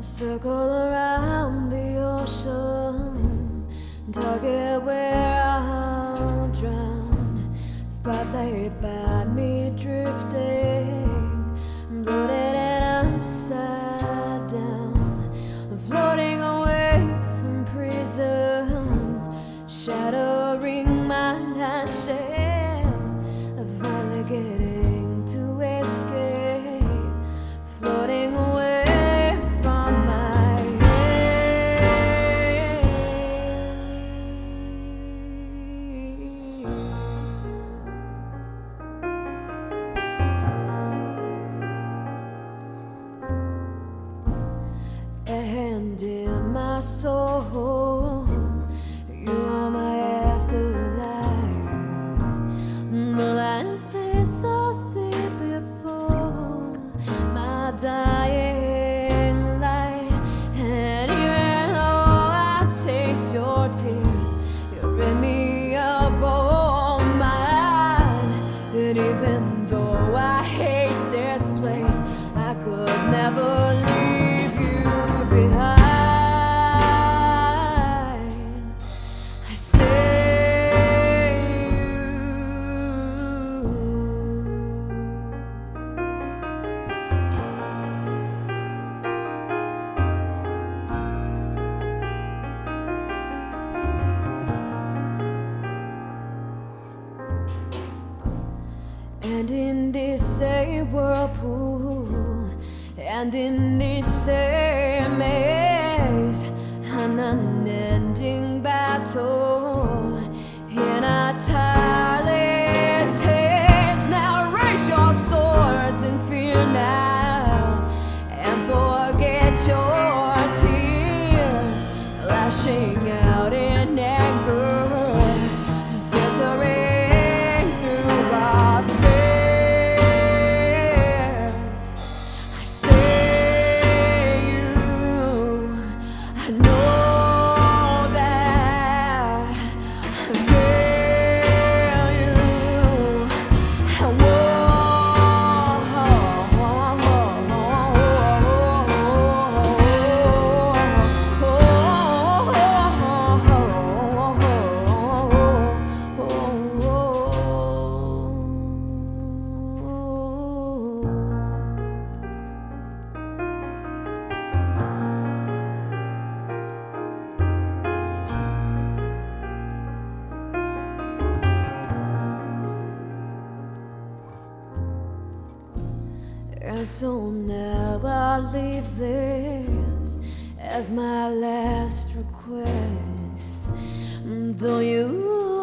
circle around the ocean, target where I'll drown. Spotlight by me drifting, bloated and upside down, floating away from prison, shattering my nightshade, finally getting to escape, floating away. And in my soul, you are my afterlife, the last face I'll see before my dying light. And even though I taste your tears, you rid me of all mine. And even though I hate this place, I could never leave you behind. I say and in this same whirlpool, and in this same maze, an unending battle in a tireless haze. Now raise your swords and fear now, and forget your tears, lashing out in anger, filtering through our fears. I say I know that I feel you. And so now I'll leave this as my last request. Don't you